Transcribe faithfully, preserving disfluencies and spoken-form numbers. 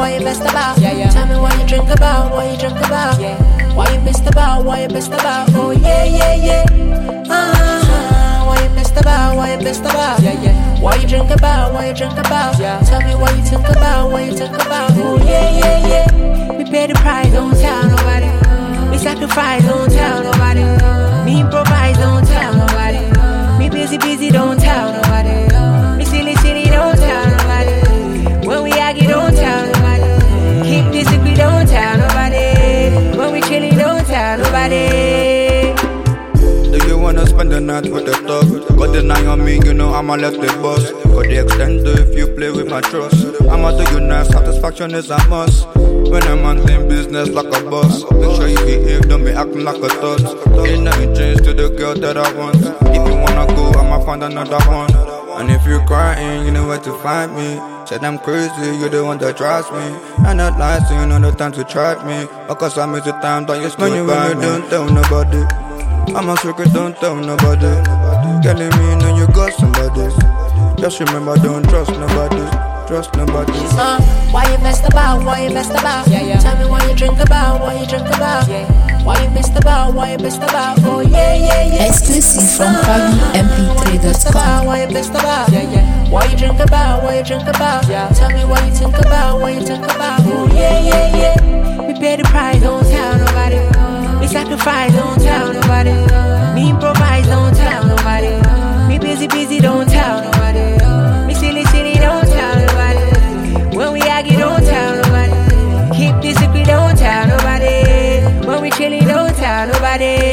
Why you best about? Yeah, yeah. Tell me what you drink about, what you drink about. Yeah. Why you best about, why you best about? Oh yeah, yeah, yeah. Uh-huh. Why you best about, why you best about? Yeah, yeah. Why you drink about, why you drink about? Yeah. Tell me what you think about, what you think about. Oh yeah, yeah, yeah. We pay the price, don't tell nobody. We sacrifice, don't tell nobody. Me improvise, don't tell nobody. Me busy, busy, don't tell nobody. Me silly, silly, don't tell nobody. When we argue, don't tell nobody. Keep this secret, don't tell nobody. When we chillin', don't tell nobody. Do you wanna spend the night with the thug? Got the nine on me, you know I'ma left the boss. Got the extender if you play with my trust. I'ma do you nice, satisfaction is a must. When I'm on team business like a boss, make sure you behave, don't be acting like a thug. Ain't nothing changed to the girl that I want. If you wanna go, I'ma find another one. And if you're crying, you know where to find me. Said I'm crazy, you're the one that drives me. I'm not lying, so you know the time to try me. Because I miss the time that you stood by me. Don't tell nobody. I'm a secret, don't tell nobody. Telling me know you got somebody. Just remember, don't trust nobody. Trust nobody. Uh, why you best about, why you best about? Yeah, yeah. Tell me what you drink about, what you drink about. Yeah. Why you best about, why you best about? Oh yeah, yeah, yeah. Exclusive from Fabi M P three dot com. Why you best about? Yeah, yeah. Why you drink about, what you drink about? Yeah. Tell me what you think about, what you think about. Oh yeah, yeah, yeah. We pay the price, don't tell nobody. We sacrifice, don't tell nobody. Me improvise, don't tell nobody. Me busy, busy, don't tell nobody. Me silly, silly, don't tell nobody. When we argue, don't tell nobody. Keep this secret, don't tell nobody. When we chillin', don't tell nobody.